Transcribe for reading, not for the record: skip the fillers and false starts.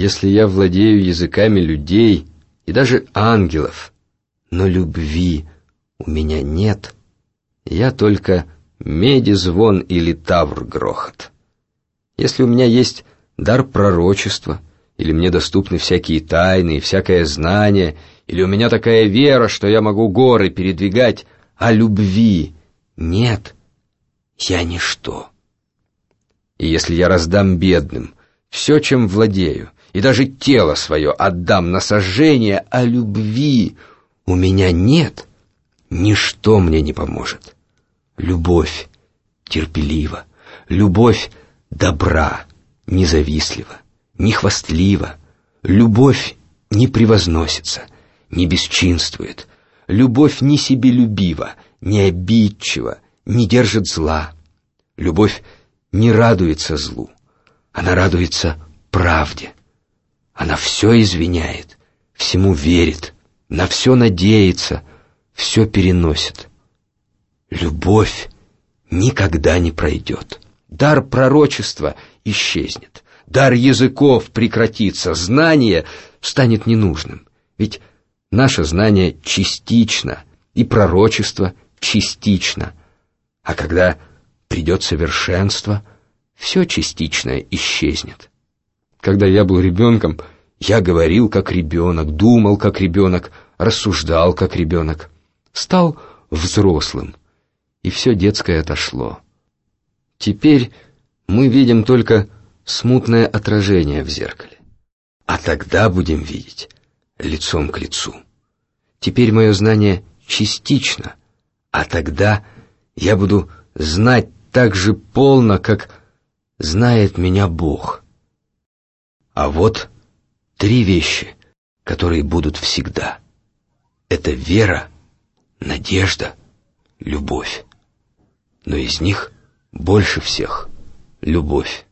Если я владею языками людей и даже ангелов, но любви у меня нет, я только меди звон или тавр грохот. Если у меня есть дар пророчества, или мне доступны всякие тайны и всякое знание, или у меня такая вера, что я могу горы передвигать, а любви нет, я ничто. И если я раздам бедным все, чем владею, и даже тело свое отдам на сожжение, а любви у меня нет, ничто мне не поможет. Любовь терпелива, любовь добра, независтлива, не хвастлива, любовь не превозносится, не бесчинствует, любовь не себелюбива, не обидчива, не держит зла. Любовь не радуется злу, она радуется правде. Она все извиняет, всему верит, на все надеется, все переносит. Любовь никогда не пройдет. Дар пророчества исчезнет, дар языков прекратится, знание станет ненужным. Ведь наше знание частично, и пророчество частично. А когда придет совершенство, все частичное исчезнет. Когда я был ребенком, я говорил как ребенок, думал как ребенок, рассуждал как ребенок. Стал взрослым, и все детское отошло. Теперь мы видим только смутное отражение в зеркале. А тогда будем видеть лицом к лицу. Теперь мое знание частично, а тогда я буду знать так же полно, как знает меня Бог. А вот 3 вещи, которые будут всегда. Это вера, надежда, любовь. Но из них больше всех любовь.